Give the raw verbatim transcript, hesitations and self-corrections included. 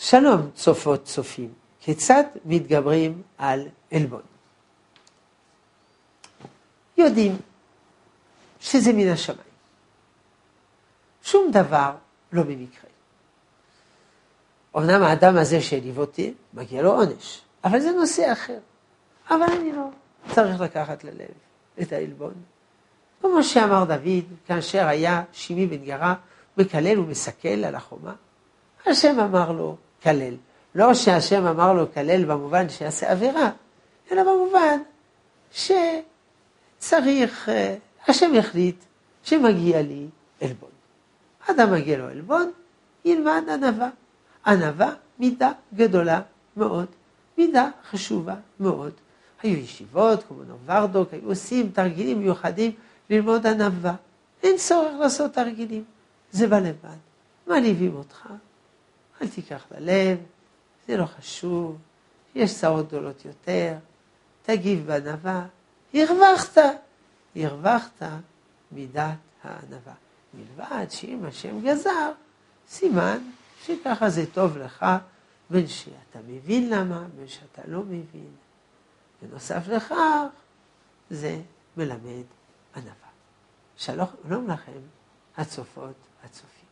שלום צופות צופים, כיצד מתגברים על עלבון? יודעים שזה מן השמיים. שום דבר לא במקרה. אמנם האדם הזה שהעליב אותי, מגיע לו עונש, אבל זה נושא אחר. אבל אני לא צריך לקחת ללב את העלבון. כמו שאמר דוד, כאשר היה שימי בן גרה, מקלל ומסכל על החומה, השם אמר לו, כלל. לא שהשם אמר לו כלל במובן שיעשה עבירה, אלא במובן שצריך, השם החליט שמגיע לי עלבון. אדם מגיע לו עלבון, ילמד ענווה. ענווה מידה גדולה מאוד, מידה חשובה מאוד. היו ישיבות, כמו נוברדוק, היו עושים תרגילים מיוחדים ללמוד ענווה. אין צורך לעשות תרגילים, זה בא לבד. מעליבים אותך, אל תיקח ללב, זה לא חשוב, יש צרות גדולות יותר, תגיב בענווה, הרווחת, הרווחת מידת הענווה. מלבד שאם השם גזר, סימן שככה זה טוב לך, בין שאתה מבין למה, בין שאתה לא מבין. בנוסף לכך, זה מלמד ענווה. שלום לכם, הצופות, הצופים.